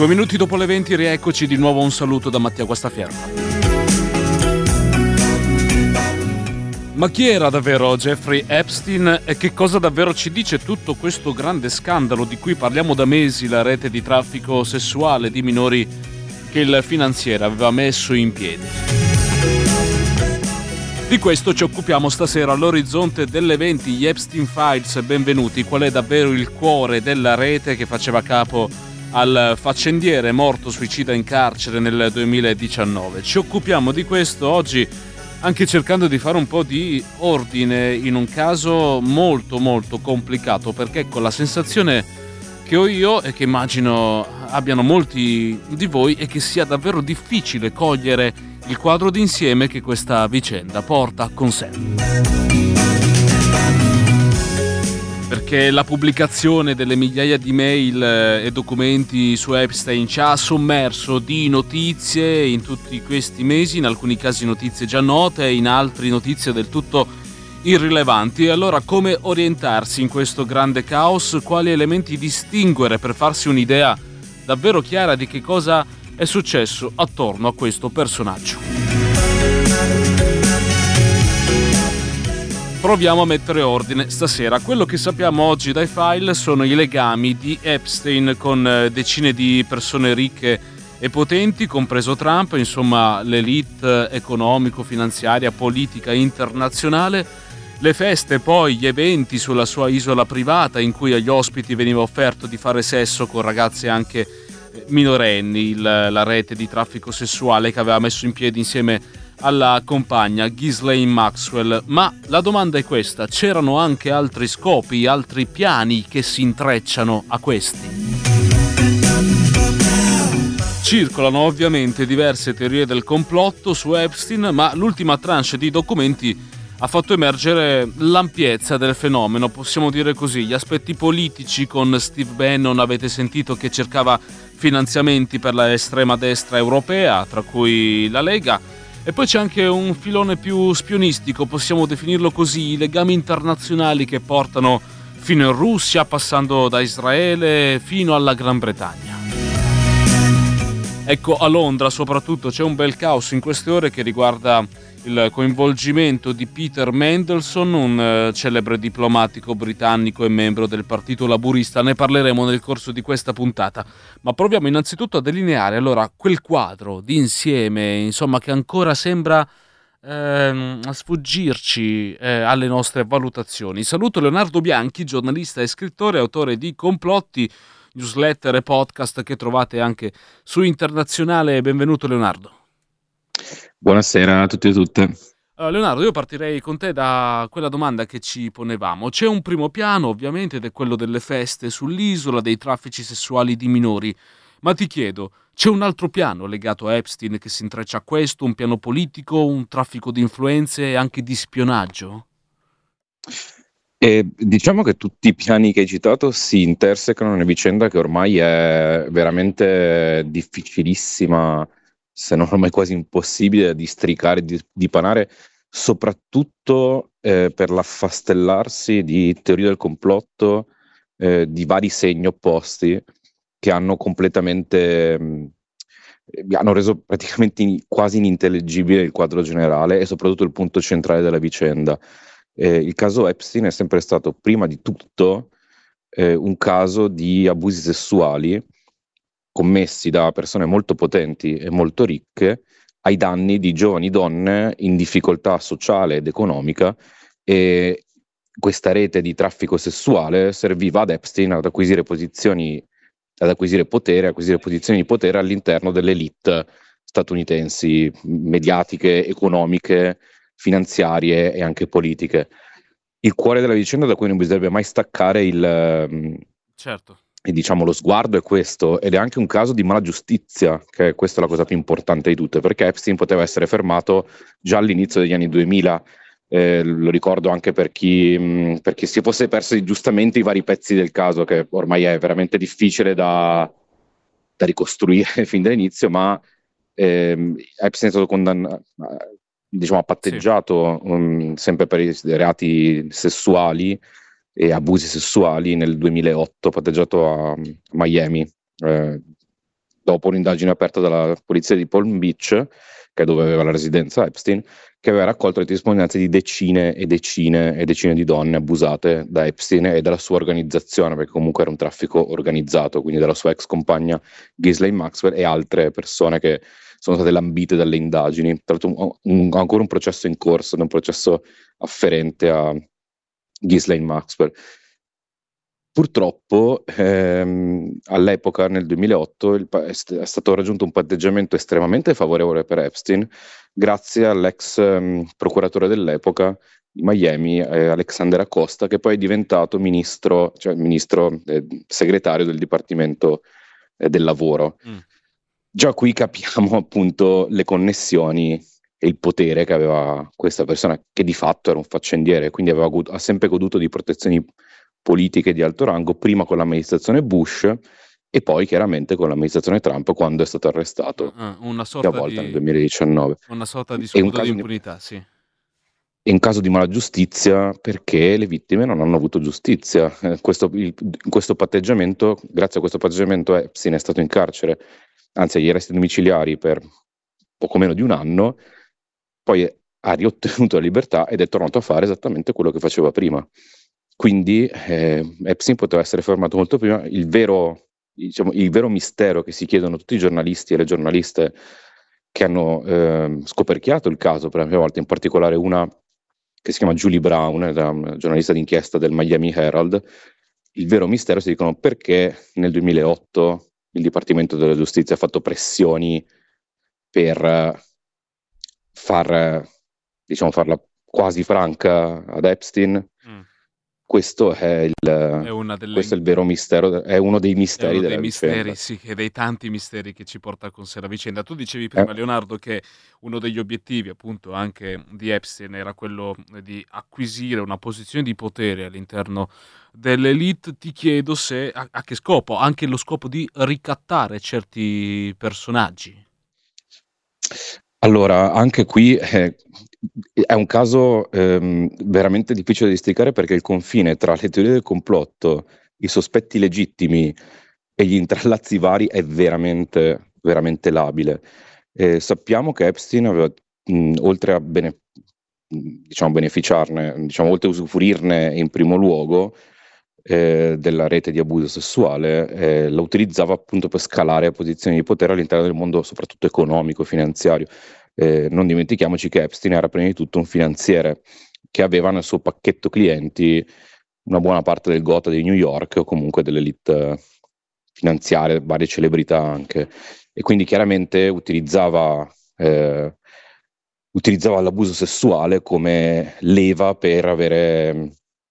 2 minuti dopo le 20, rieccoci di nuovo. Un saluto da Mattia Guastafierro. Ma chi era davvero Jeffrey Epstein e che cosa davvero ci dice tutto questo grande scandalo di cui parliamo da mesi, la rete di traffico sessuale di minori che il finanziere aveva messo in piedi? Di questo ci occupiamo stasera all'orizzonte delle 20, gli Epstein Files. Benvenuti. Qual è davvero il cuore della rete che faceva capo al faccendiere morto suicida in carcere nel 2019? Ci occupiamo di questo oggi, anche cercando di fare un po' di ordine in un caso molto molto complicato, perché ecco, la sensazione che ho io e che immagino abbiano molti di voi è che sia davvero difficile cogliere il quadro d'insieme che questa vicenda porta con sé. Perché la pubblicazione delle migliaia di mail e documenti su Epstein ci ha sommerso di notizie in tutti questi mesi, in alcuni casi notizie già note, in altri notizie del tutto irrilevanti. E allora come orientarsi in questo grande caos? Quali elementi distinguere per farsi un'idea davvero chiara di che cosa è successo attorno a questo personaggio? Proviamo a mettere ordine stasera. Quello che sappiamo oggi dai file sono i legami di Epstein con decine di persone ricche e potenti, compreso Trump, insomma l'elite economico-finanziaria, politica internazionale. Le feste, poi gli eventi sulla sua isola privata in cui agli ospiti veniva offerto di fare sesso con ragazze anche minorenni, la rete di traffico sessuale che aveva messo in piedi insieme alla compagna Ghislaine Maxwell. Ma la domanda è questa: c'erano anche altri scopi, altri piani che si intrecciano a questi? Circolano ovviamente diverse teorie del complotto su Epstein, ma l'ultima tranche di documenti ha fatto emergere l'ampiezza del fenomeno, possiamo dire così. Gli aspetti politici, con Steve Bannon, avete sentito che cercava finanziamenti per la estrema destra europea, tra cui la Lega, e poi c'è anche un filone più spionistico, possiamo definirlo così, i legami internazionali che portano fino in Russia, passando da Israele fino alla Gran Bretagna. Ecco, a Londra soprattutto c'è un bel caos in queste ore che riguarda il coinvolgimento di Peter Mandelson, un celebre diplomatico britannico e membro del Partito Laburista. Ne parleremo nel corso di questa puntata, ma proviamo innanzitutto a delineare allora quel quadro di insieme, insomma, che ancora sembra sfuggirci alle nostre valutazioni. Saluto Leonardo Bianchi, giornalista e scrittore, autore di Complotti, newsletter e podcast che trovate anche su Internazionale. Benvenuto Leonardo. Buonasera a tutti e tutte. Leonardo, io partirei con te da quella domanda che ci ponevamo. C'è un primo piano ovviamente ed è quello delle feste sull'isola, dei traffici sessuali di minori, ma ti chiedo, c'è un altro piano legato a Epstein che si intreccia a questo, un piano politico, un traffico di influenze e anche di spionaggio? Diciamo che tutti i piani che hai citato si intersecano in una vicenda che ormai è veramente difficilissima, se non ormai quasi impossibile da districare, di dipanare, soprattutto per l'affastellarsi di teorie del complotto di vari segni opposti che hanno completamente hanno reso praticamente quasi inintellegibile il quadro generale e soprattutto il punto centrale della vicenda. Il caso Epstein è sempre stato prima di tutto un caso di abusi sessuali commessi da persone molto potenti e molto ricche ai danni di giovani donne in difficoltà sociale ed economica, e questa rete di traffico sessuale serviva ad Epstein ad acquisire posizioni, ad acquisire posizioni di potere all'interno delle elite statunitensi, mediatiche, economiche, finanziarie e anche politiche. Il cuore della vicenda da cui non bisognerebbe mai staccare certo. E diciamo lo sguardo è questo, ed è anche un caso di mala giustizia, che questa è la cosa più importante di tutte, perché Epstein poteva essere fermato già all'inizio degli anni 2000, lo ricordo anche per chi si fosse perso giustamente i vari pezzi del caso, che ormai è veramente difficile da ricostruire fin dall'inizio, ma Epstein è stato condannato, diciamo, patteggiato sempre per i reati sessuali e abusi sessuali nel 2008, patteggiato a Miami, dopo un'indagine aperta dalla polizia di Palm Beach, che è dove aveva la residenza Epstein, che aveva raccolto le testimonianze di decine e decine e decine di donne abusate da Epstein e dalla sua organizzazione, perché comunque era un traffico organizzato, quindi dalla sua ex compagna Ghislaine Maxwell e altre persone che sono state lambite dalle indagini. Tra l'altro ancora un processo in corso, un processo afferente a Ghislaine Maxwell. Purtroppo all'epoca, nel 2008, è stato raggiunto un patteggiamento estremamente favorevole per Epstein grazie all'ex procuratore dell'epoca di Miami, Alexander Acosta, che poi è diventato ministro segretario del Dipartimento del Lavoro. Già qui capiamo appunto le connessioni e il potere che aveva questa persona, che di fatto era un faccendiere, quindi ha sempre goduto di protezioni politiche di alto rango, prima con l'amministrazione Bush e poi chiaramente con l'amministrazione Trump quando è stato arrestato una a sorta volta nel di 2019. una sorta di È un scudo di caso impunità, sì. è un caso di malagiustizia perché le vittime non hanno avuto giustizia. Questo patteggiamento, grazie a questo patteggiamento, Epstein è stato in carcere, anzi agli arresti domiciliari per poco meno di un anno, poi ha riottenuto la libertà ed è tornato a fare esattamente quello che faceva prima. Quindi Epstein poteva essere fermato molto prima. Il vero mistero che si chiedono tutti i giornalisti e le giornaliste che hanno scoperchiato il caso per la prima volta, in particolare una che si chiama Julie Brown, era una giornalista d'inchiesta del Miami Herald. Il vero mistero si dicono perché nel 2008 il Dipartimento della Giustizia ha fatto pressioni per farla quasi franca ad Epstein. Questo è il vero mistero, è uno dei misteri della vicenda. Sì, e dei tanti misteri che ci porta con sé la vicenda. Tu dicevi prima, Leonardo, che uno degli obiettivi appunto anche di Epstein era quello di acquisire una posizione di potere all'interno dell'elite. Ti chiedo se a che scopo? Anche lo scopo di ricattare certi personaggi. Allora, anche qui è un caso veramente difficile da districare perché il confine tra le teorie del complotto, i sospetti legittimi e gli intrallazzi vari è veramente, veramente labile. Sappiamo che Epstein aveva, oltre a beneficiarne, oltre a usufruirne in primo luogo della rete di abuso sessuale, la utilizzava appunto per scalare a posizioni di potere all'interno del mondo, soprattutto economico, finanziario. Non dimentichiamoci che Epstein era prima di tutto un finanziere che aveva nel suo pacchetto clienti una buona parte del Gotha di New York o comunque dell'elite finanziaria, varie celebrità anche, e quindi chiaramente utilizzava l'abuso sessuale come leva per avere,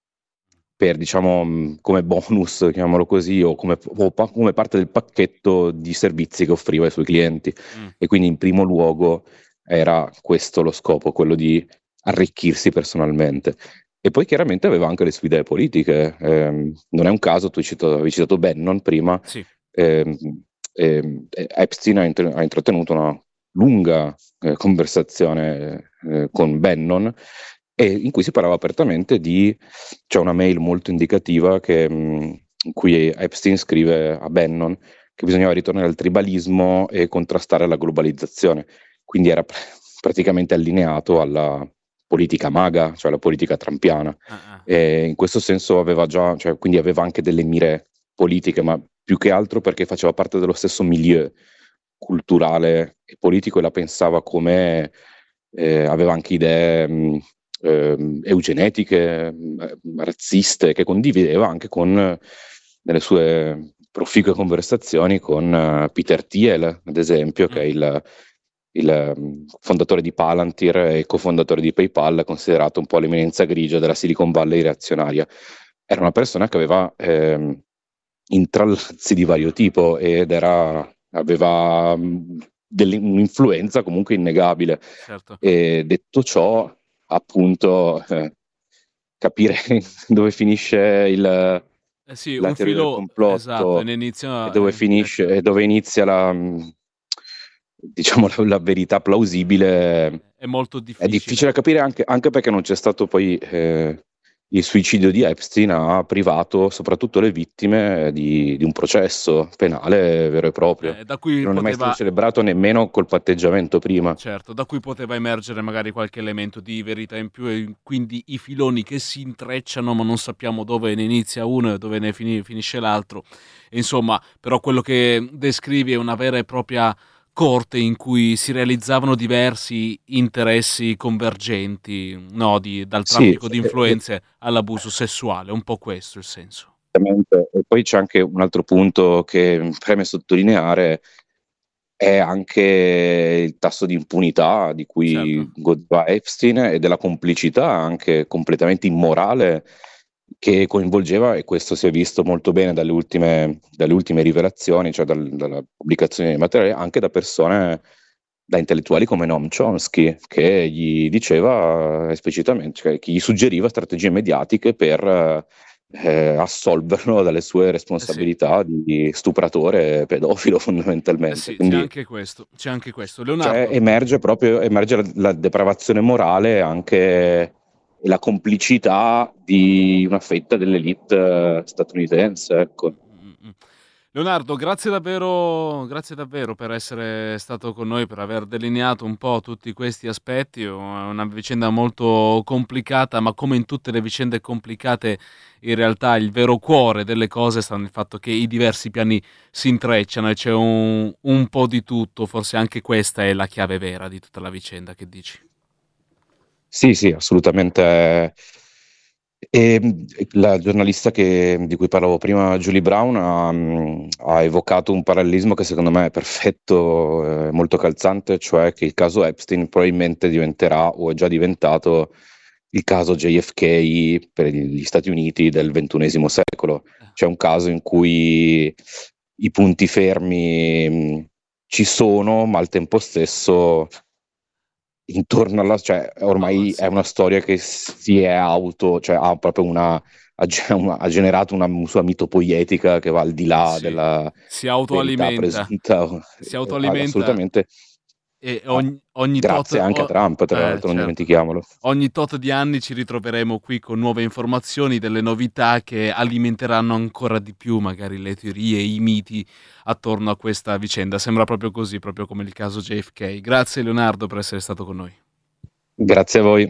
come bonus, chiamiamolo così, o come parte del pacchetto di servizi che offriva ai suoi clienti. E quindi in primo luogo era questo lo scopo, quello di arricchirsi personalmente. E poi chiaramente aveva anche le sue idee politiche. Non è un caso, tu avevi citato Bannon prima. Sì. Epstein ha intrattenuto una lunga conversazione con Bannon in cui si parlava apertamente c'è una mail molto indicativa in cui Epstein scrive a Bannon che bisognava ritornare al tribalismo e contrastare la globalizzazione. Quindi era praticamente allineato alla politica MAGA, cioè la politica trumpiana. E in questo senso quindi aveva anche delle mire politiche, ma più che altro perché faceva parte dello stesso milieu culturale e politico e la pensava come aveva anche idee eugenetiche, razziste, che condivideva anche con nelle sue proficue conversazioni con Peter Thiel, ad esempio, che è il fondatore di Palantir e cofondatore di PayPal, considerato un po' l'eminenza grigia della Silicon Valley reazionaria. Era una persona che aveva intrallazzi di vario tipo ed aveva un'influenza comunque innegabile. Certo. E detto ciò, appunto, capire dove finisce la teoria del complotto, esatto, e dove finisce e dove inizia la verità plausibile è molto difficile. È difficile da capire anche perché non c'è stato poi il suicidio di Epstein ha privato soprattutto le vittime di un processo penale vero e proprio, Da che cui non è mai stato poteva celebrato nemmeno col patteggiamento prima. Certo, da cui poteva emergere magari qualche elemento di verità in più e quindi i filoni che si intrecciano ma non sappiamo dove ne inizia uno e dove ne finisce l'altro. Insomma, però quello che descrivi è una vera e propria corte in cui si realizzavano diversi interessi convergenti, no? Dal Sì, traffico di influenze all'abuso sessuale, un po' questo il senso. esattamente. E poi c'è anche un altro punto che preme sottolineare, è anche il tasso di impunità di cui Certo. godeva Epstein e della complicità anche completamente immorale che coinvolgeva, e questo si è visto molto bene dalle ultime rivelazioni, cioè dalla pubblicazione di materiale, anche da persone, da intellettuali come Noam Chomsky, che gli diceva esplicitamente, cioè che gli suggeriva strategie mediatiche per assolverlo dalle sue Eh sì. responsabilità di stupratore pedofilo Eh fondamentalmente. sì, c'è Quindi anche questo, c'è anche questo. cioè, Leonardo, emerge la depravazione morale anche e la complicità di una fetta dell'elite statunitense, ecco. Mh. Leonardo, grazie davvero per essere stato con noi, per aver delineato un po' tutti questi aspetti. È una vicenda molto complicata, ma come in tutte le vicende complicate, in realtà il vero cuore delle cose sta nel fatto che i diversi piani si intrecciano e c'è un po' di tutto. Forse anche questa è la chiave vera di tutta la vicenda, che dici? Sì, sì, assolutamente. E la giornalista di cui parlavo prima, Julie Brown, ha evocato un parallelismo che secondo me è perfetto, molto calzante, cioè che il caso Epstein probabilmente diventerà o è già diventato il caso JFK per gli Stati Uniti del XXI secolo. C'è un caso in cui i punti fermi ci sono, ma al tempo stesso intorno cioè ormai è Sì. una storia che si è cioè ha proprio ha generato una sua mitopoietica che va al di là Sì, della si verità autoalimenta, presunta, si autoalimenta. assolutamente, E ah, ogni grazie anche a Trump, tra l'altro, non certo. dimentichiamolo. Ogni tot di anni ci ritroveremo qui con nuove informazioni, delle novità che alimenteranno ancora di più magari le teorie e i miti attorno a questa vicenda. Sembra proprio così, proprio come il caso JFK. Grazie Leonardo per essere stato con noi. Grazie a voi.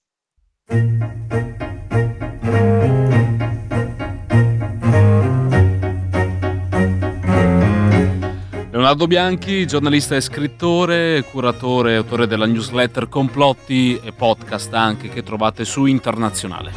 Leonardo Bianchi, giornalista e scrittore, curatore e autore della newsletter Complotti e podcast anche che trovate su Internazionale.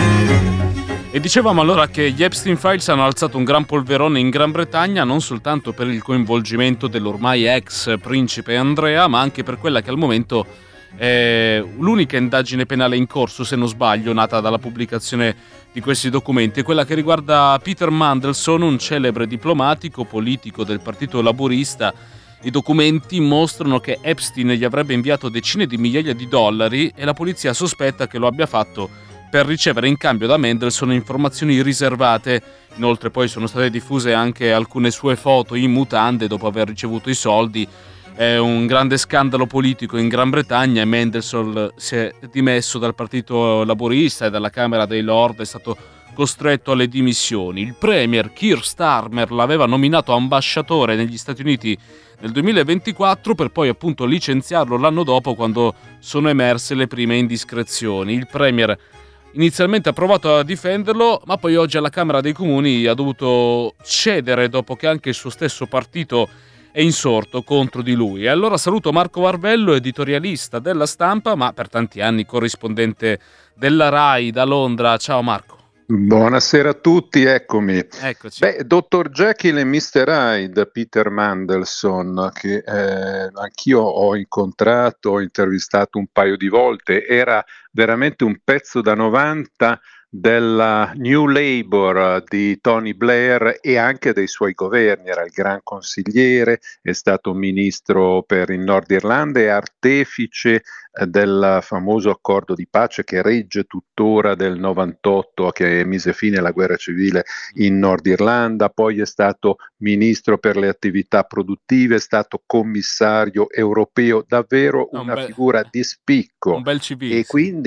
E dicevamo allora che gli Epstein Files hanno alzato un gran polverone in Gran Bretagna non soltanto per il coinvolgimento dell'ormai ex principe Andrea, ma anche per quella che al momento è l'unica indagine penale in corso, se non sbaglio, nata dalla pubblicazione di questi documenti, quella che riguarda Peter Mandelson, un celebre diplomatico politico del Partito Laburista. I documenti mostrano che Epstein gli avrebbe inviato decine di migliaia di dollari e la polizia sospetta che lo abbia fatto per ricevere in cambio da Mandelson informazioni riservate. Inoltre poi sono state diffuse anche alcune sue foto in mutande dopo aver ricevuto i soldi. È un grande scandalo politico in Gran Bretagna e Mandelson si è dimesso dal Partito Laburista e dalla Camera dei Lord, è stato costretto alle dimissioni. Il premier Keir Starmer l'aveva nominato ambasciatore negli Stati Uniti nel 2024 per poi appunto licenziarlo l'anno dopo quando sono emerse le prime indiscrezioni. Il premier inizialmente ha provato a difenderlo, ma poi oggi alla Camera dei Comuni ha dovuto cedere dopo che anche il suo stesso partito è insorto contro di lui. E allora saluto Marco Varvello, editorialista della Stampa, ma per tanti anni corrispondente della RAI da Londra. Ciao Marco. Buonasera a tutti, eccomi. Eccoci. Dr. Jekyll e Mr. Hyde, Peter Mandelson, che anch'io ho incontrato, ho intervistato un paio di volte, era veramente un pezzo da 90 della New Labour di Tony Blair e anche dei suoi governi, era il gran consigliere, è stato ministro per il Nord Irlanda e artefice del famoso accordo di pace che regge tuttora del 98, che mise fine alla guerra civile in Nord Irlanda, poi è stato ministro per le attività produttive, è stato commissario europeo, davvero una figura di spicco. Un bel CV, E sì. quindi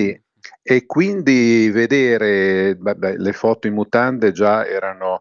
E quindi vedere, le foto in mutande già erano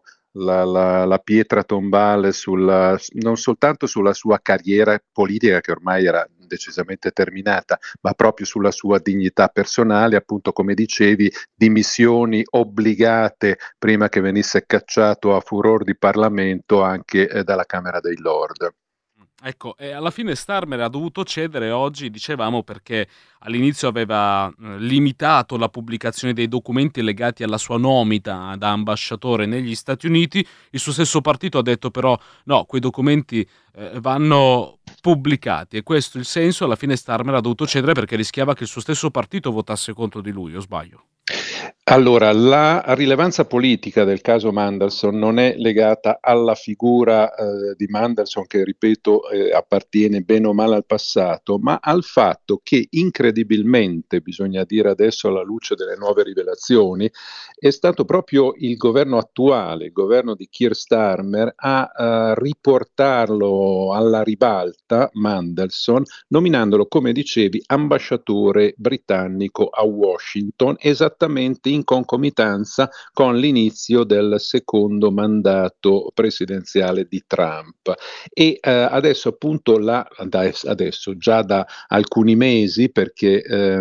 la pietra tombale non soltanto sulla sua carriera politica, che ormai era decisamente terminata, ma proprio sulla sua dignità personale, appunto come dicevi, dimissioni obbligate prima che venisse cacciato a furor di Parlamento anche dalla Camera dei Lord. Ecco, e alla fine Starmer ha dovuto cedere oggi, dicevamo, perché all'inizio aveva limitato la pubblicazione dei documenti legati alla sua nomina da ambasciatore negli Stati Uniti. Il suo stesso partito ha detto però no, quei documenti vanno pubblicati, e questo è il senso. Alla fine Starmer ha dovuto cedere perché rischiava che il suo stesso partito votasse contro di lui, o sbaglio? Allora, la rilevanza politica del caso Mandelson non è legata alla figura di Mandelson, che ripeto appartiene bene o male al passato, ma al fatto che incredibilmente, bisogna dire adesso alla luce delle nuove rivelazioni, è stato proprio il governo attuale, il governo di Keir Starmer, a riportarlo alla ribalta, Mandelson, nominandolo, come dicevi, ambasciatore britannico a Washington, esattamente in concomitanza con l'inizio del secondo mandato presidenziale di Trump. E adesso appunto adesso già da alcuni mesi, perché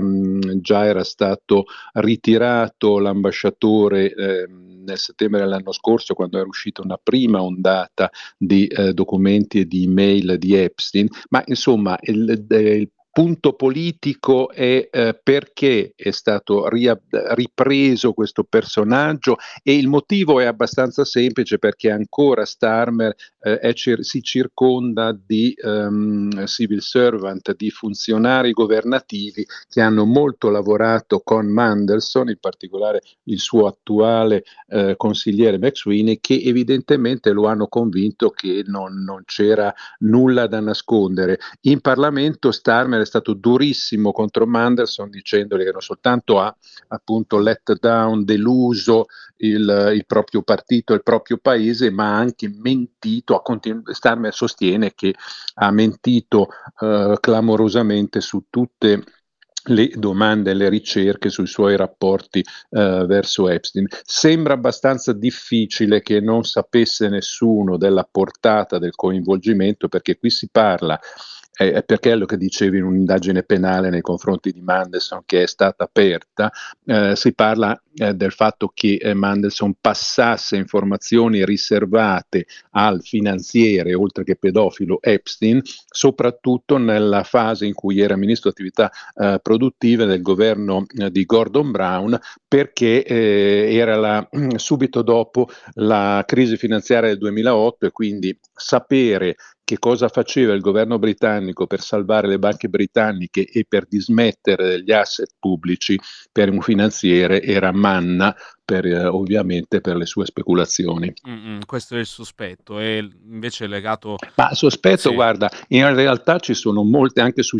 già era stato ritirato l'ambasciatore nel settembre dell'anno scorso, quando era uscita una prima ondata di documenti e di email di Epstein, ma insomma il punto politico è perché è stato ripreso questo personaggio, e il motivo è abbastanza semplice, perché ancora Starmer si circonda di civil servant, di funzionari governativi che hanno molto lavorato con Mandelson, in particolare il suo attuale consigliere McSweeney, che evidentemente lo hanno convinto che non c'era nulla da nascondere. In Parlamento Starmer è stato durissimo contro Mandelson, dicendogli che non soltanto ha appunto let down, deluso il proprio partito, il proprio paese, ma ha anche mentito. Starmer sostiene che ha mentito clamorosamente su tutte le domande e le ricerche sui suoi rapporti verso Epstein. Sembra abbastanza difficile che non sapesse nessuno della portata del coinvolgimento, perché qui si parla, perché è lo che dicevi in un'indagine penale nei confronti di Mandelson che è stata aperta, si parla del fatto che Mandelson passasse informazioni riservate al finanziere, oltre che pedofilo, Epstein, soprattutto nella fase in cui era ministro di attività produttive del governo di Gordon Brown, perché era subito dopo la crisi finanziaria del 2008, e quindi sapere che cosa faceva il governo britannico per salvare le banche britanniche e per dismettere degli asset pubblici per un finanziere era manna ovviamente per le sue speculazioni. Questo è il sospetto, e invece legato... Ma sospetto, Sì. guarda, in realtà ci sono molte, anche sui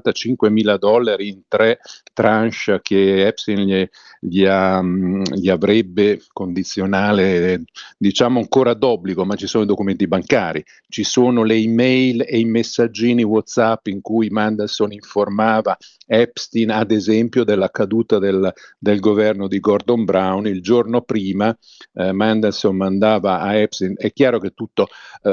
$75.000 in 3 tranche che Epstein gli avrebbe condizionale, diciamo ancora d'obbligo, ma ci sono i documenti bancari, ci sono le email e i messaggini WhatsApp in cui Mandelson informava Epstein, ad esempio, della caduta del governo di Gordon Brown. Il giorno prima Mandelson mandava a Epstein, è chiaro che tutto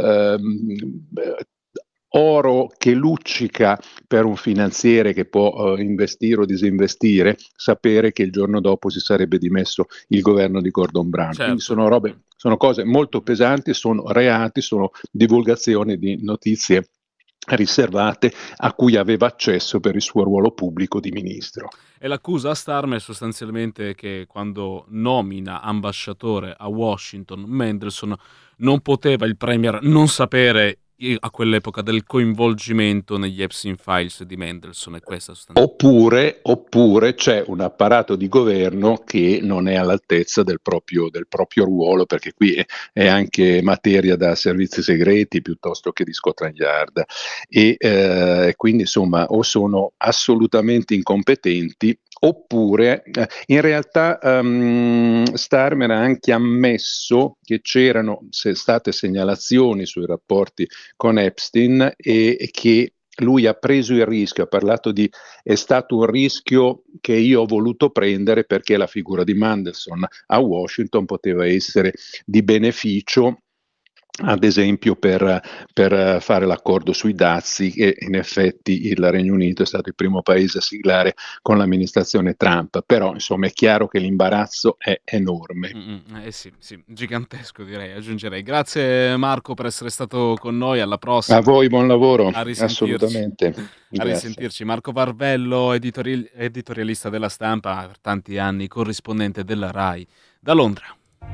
oro che luccica per un finanziere che può investire o disinvestire, sapere che il giorno dopo si sarebbe dimesso il governo di Gordon Brown. Certo. Quindi sono cose molto pesanti, sono reati, sono divulgazioni di notizie riservate a cui aveva accesso per il suo ruolo pubblico di ministro. E l'accusa a Starmer è sostanzialmente che quando nomina ambasciatore a Washington Mandelson non poteva il premier non sapere a quell'epoca del coinvolgimento negli Epstein Files di Mandelson, e questa oppure c'è un apparato di governo che non è all'altezza del proprio ruolo, perché qui è anche materia da servizi segreti piuttosto che di Scotland Yard, e quindi insomma o sono assolutamente incompetenti, oppure in realtà Starmer ha anche ammesso che c'erano state segnalazioni sui rapporti con Epstein e che lui ha preso il rischio, ha parlato di è stato un rischio che io ho voluto prendere perché la figura di Mandelson a Washington poteva essere di beneficio, ad esempio per fare l'accordo sui dazi, e in effetti il Regno Unito è stato il primo paese a siglare con l'amministrazione Trump, però insomma è chiaro che l'imbarazzo è enorme. Sì, gigantesco direi, aggiungerei. Grazie Marco per essere stato con noi, alla A prossima. voi buon lavoro, A risentirci. assolutamente. A Grazie. risentirci. Marco Varvello, editorialista della Stampa, per tanti anni corrispondente della RAI da Londra.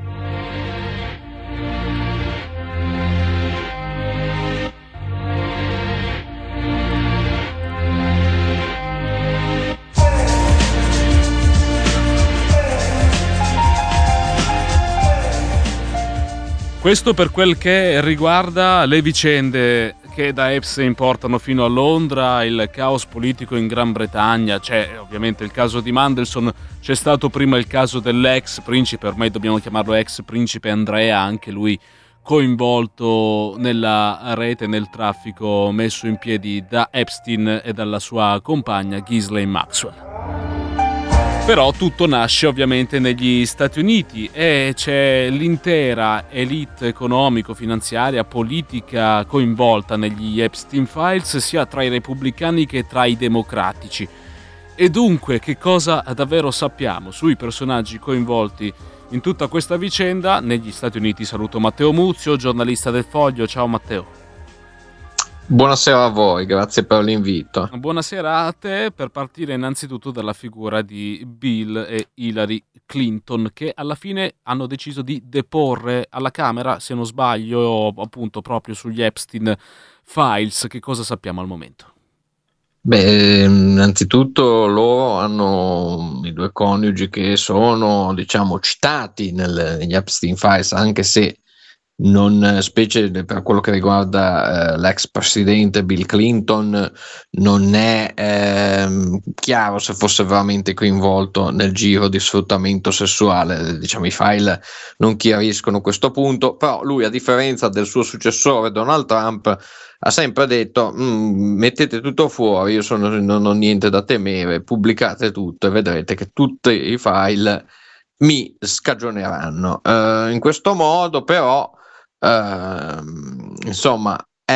Questo per quel che riguarda le vicende che da Epstein portano fino a Londra, il caos politico in Gran Bretagna. C'è ovviamente il caso di Mandelson, c'è stato prima il caso dell'ex principe, ormai dobbiamo chiamarlo ex principe Andrea, anche lui coinvolto nella rete, nel traffico messo in piedi da Epstein e dalla sua compagna Ghislaine Maxwell. Però tutto nasce ovviamente negli Stati Uniti e c'è l'intera elite economico-finanziaria, politica coinvolta negli Epstein Files, sia tra i repubblicani che tra i democratici. E dunque, che cosa davvero sappiamo sui personaggi coinvolti in tutta questa vicenda? Negli Stati Uniti saluto Matteo Muzio, giornalista del Foglio. Ciao Matteo. Buonasera a voi, grazie per l'invito. Buonasera a te, per partire innanzitutto dalla figura di Bill e Hillary Clinton, che alla fine hanno deciso di deporre alla Camera, se non sbaglio, appunto proprio sugli Epstein Files. Che cosa sappiamo al momento? Beh, innanzitutto loro hanno i due coniugi che sono, diciamo, citati negli Epstein Files, anche se non, specie per quello che riguarda l'ex presidente Bill Clinton, non è chiaro se fosse veramente coinvolto nel giro di sfruttamento sessuale. Diciamo, i file non chiariscono questo punto, però lui, a differenza del suo successore Donald Trump, ha sempre detto mettete tutto fuori, io non ho niente da temere, pubblicate tutto e vedrete che tutti i file mi scagioneranno. In questo modo però insomma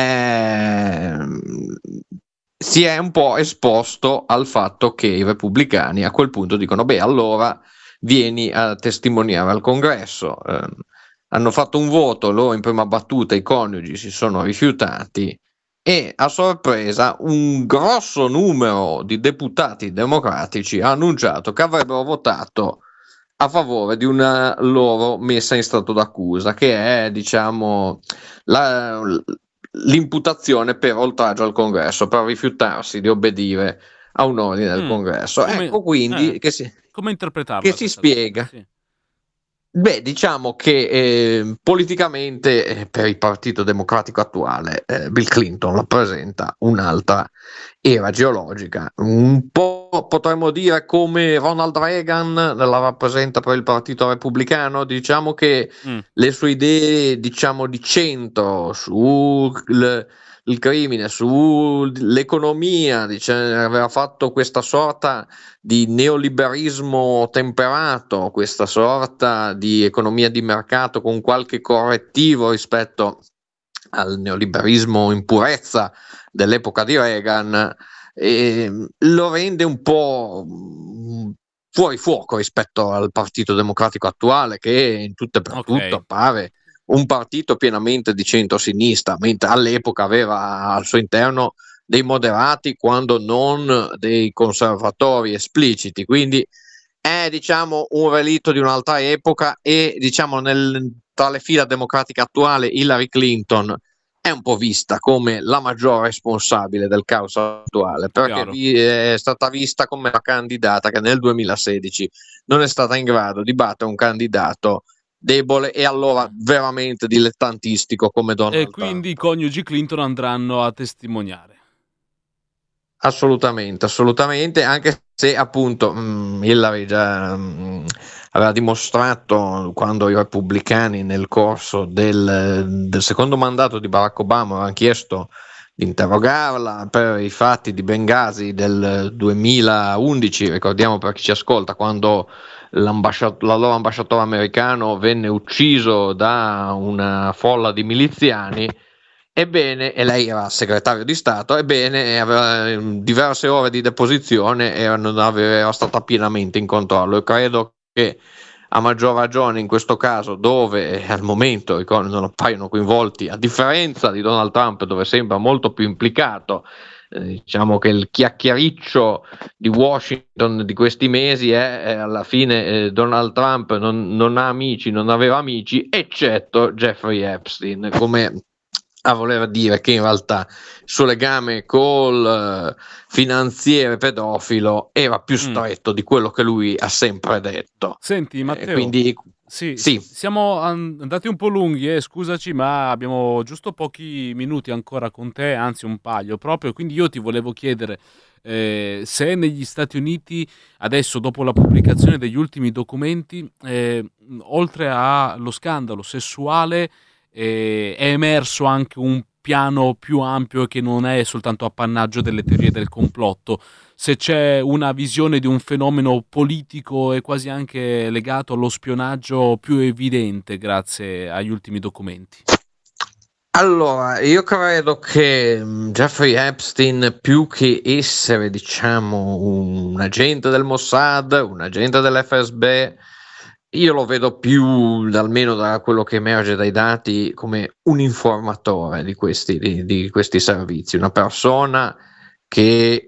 si è un po' esposto al fatto che i repubblicani a quel punto dicono beh, allora vieni a testimoniare al Congresso. Hanno fatto un voto, loro in prima battuta i coniugi si sono rifiutati e a sorpresa un grosso numero di deputati democratici ha annunciato che avrebbero votato a favore di una loro messa in stato d'accusa, che è, diciamo, l'imputazione per oltraggio al Congresso, per rifiutarsi di obbedire a un ordine del Congresso. Ecco quindi come interpretarlo? Che si spiega. Sì. Beh, diciamo che politicamente per il Partito Democratico attuale Bill Clinton rappresenta un'altra era geologica, un po' potremmo dire come Ronald Reagan la rappresenta per il Partito Repubblicano. Diciamo che le sue idee, diciamo, di centro sul il crimine, sull'economia, aveva fatto questa sorta di neoliberismo temperato, questa sorta di economia di mercato con qualche correttivo rispetto al neoliberismo in purezza dell'epoca di Reagan, e lo rende un po' fuori fuoco rispetto al Partito Democratico attuale, che in tutto e per tutto appare un partito pienamente di centro-sinistra, mentre all'epoca aveva al suo interno dei moderati, quando non dei conservatori espliciti. Quindi è, diciamo, un relitto di un'altra epoca e, diciamo, tra le fila democratiche attuali Hillary Clinton è un po' vista come la maggior responsabile del caos attuale, perché è stata vista come una candidata che nel 2016 non è stata in grado di battere un candidato debole e allora veramente dilettantistico come Donald Trump. E quindi i coniugi Clinton andranno a testimoniare. Assolutamente, anche se appunto Hillary già aveva dimostrato, quando i repubblicani nel corso del secondo mandato di Barack Obama avevano chiesto interrogarla per i fatti di Bengasi del 2011, ricordiamo per chi ci ascolta, quando l'allora ambasciatore americano venne ucciso da una folla di miliziani. Ebbene, e lei era segretario di Stato, ebbene, aveva diverse ore di deposizione e non era stata pienamente in controllo. E credo che a maggior ragione in questo caso, dove al momento non appaiono coinvolti, a differenza di Donald Trump, dove sembra molto più implicato, diciamo che il chiacchiericcio di Washington di questi mesi è alla fine Donald Trump non ha amici, non aveva amici, eccetto Jeffrey Epstein, come a voler dire che in realtà il suo legame col finanziere pedofilo era più stretto di quello che lui ha sempre detto. Senti Matteo, quindi sì, sì, siamo andati un po' lunghi, scusaci, ma abbiamo giusto pochi minuti ancora con te, anzi un paio proprio, quindi io ti volevo chiedere se negli Stati Uniti adesso, dopo la pubblicazione degli ultimi documenti, oltre allo scandalo sessuale, è emerso anche un piano più ampio che non è soltanto appannaggio delle teorie del complotto, se c'è una visione di un fenomeno politico e quasi anche legato allo spionaggio più evidente grazie agli ultimi documenti. Allora, io credo che Jeffrey Epstein, più che essere, diciamo, un agente del Mossad, un agente dell'FSB, io lo vedo più, almeno da quello che emerge dai dati, come un informatore di questi servizi, una persona che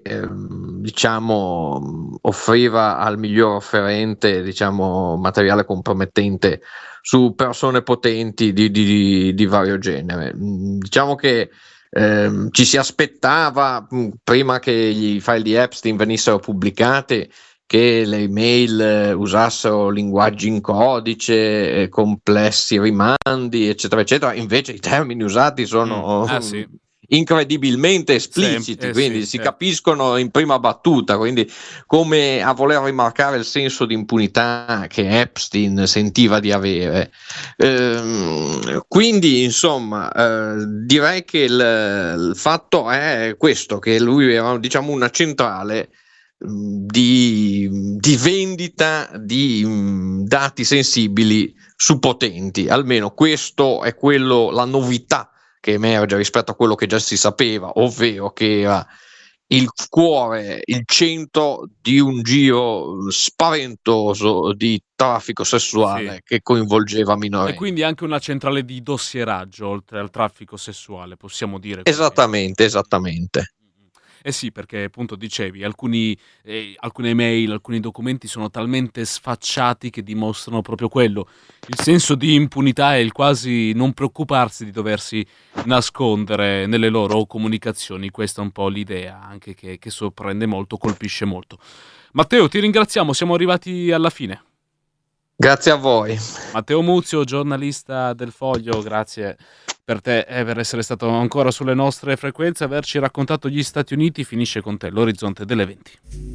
diciamo offriva al miglior offerente, diciamo, materiale compromettente su persone potenti di vario genere. Diciamo che ci si aspettava, prima che i file di Epstein venissero pubblicati, che le email usassero linguaggi in codice, complessi rimandi, eccetera, eccetera. Invece i termini usati sono incredibilmente espliciti, quindi si capiscono in prima battuta, quindi come a voler rimarcare il senso di impunità che Epstein sentiva di avere. Quindi, insomma, direi che il fatto è questo, che lui era, diciamo, una centrale di vendita di dati sensibili su potenti. Almeno questo è la novità che emerge rispetto a quello che già si sapeva, ovvero che era il cuore, il centro di un giro spaventoso di traffico sessuale che coinvolgeva minorenni. E quindi anche una centrale di dossieraggio oltre al traffico sessuale, possiamo dire. Esattamente. Sì, perché appunto dicevi, alcune email, alcuni documenti sono talmente sfacciati che dimostrano proprio quello, il senso di impunità e il quasi non preoccuparsi di doversi nascondere nelle loro comunicazioni. Questa è un po' l'idea, anche che sorprende molto, colpisce molto. Matteo, ti ringraziamo, siamo arrivati alla fine. Grazie a voi. Matteo Muzio, giornalista del Foglio, grazie per te per essere stato ancora sulle nostre frequenze, averci raccontato gli Stati Uniti. Finisce con te l'orizzonte delle 20.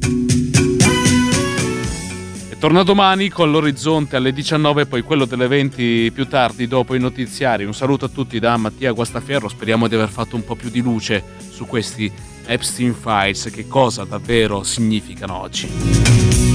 E torna domani con l'orizzonte alle 19, poi quello delle 20 più tardi dopo i notiziari. Un saluto a tutti da Mattia Guastaferro, speriamo di aver fatto un po' più di luce su questi Epstein Files, che cosa davvero significano oggi.